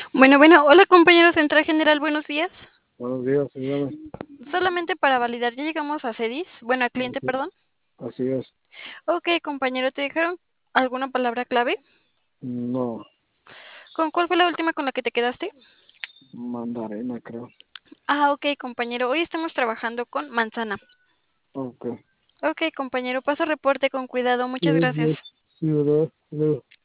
Bueno, hola compañero central general, buenos días. Buenos días, dígame. Solamente para validar, ya llegamos a CEDIS, bueno, a cliente, Así, perdón. así es. Ok, compañero, ¿te dejaron alguna palabra clave? No, ¿Con cuál fue la última con la que te quedaste? mandarina, creo. Ok, compañero, hoy estamos trabajando con manzana. Ok. Ok, compañero, paso reporte con cuidado, muchas Sí, gracias. sí, ¿verdad?